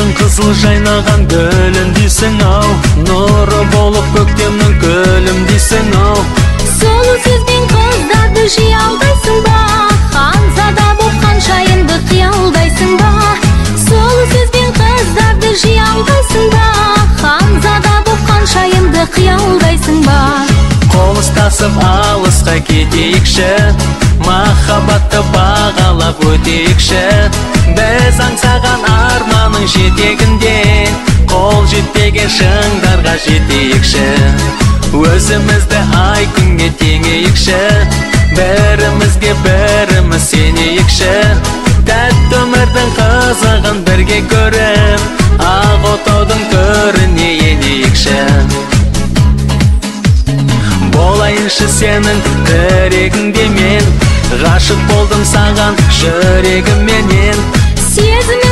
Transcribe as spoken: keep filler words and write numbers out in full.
Алтын қызыл жайнаған гүлім дейсің ау, нұры болып көктемнің көлім дейсің ау. Сұлу сөзбен қыздарды жиялдайсың ба, ханзада боп ханшайымды қиялдайсың ба. Сұлу сөзбен қыздарды жиялдайсың ба, ханзада боп ханшайымды қиялдайсың ба. Қол ұстасып алысқа кетейікші, махаббатты бағалап өтейікші. Біз аңсаған арманың жетегінде, қол жетпеген шыңдарға жетейікші. Өзімізді ай күнге теңейікші, бірімізге біріміз сенейікші. Тәтті өмірдің қызығын бірге көріп, ақ отаудың көріне енейікші. Болайыншы сенің тірегіңде мен, ғашық болдым саған жүрегімменен. Сезім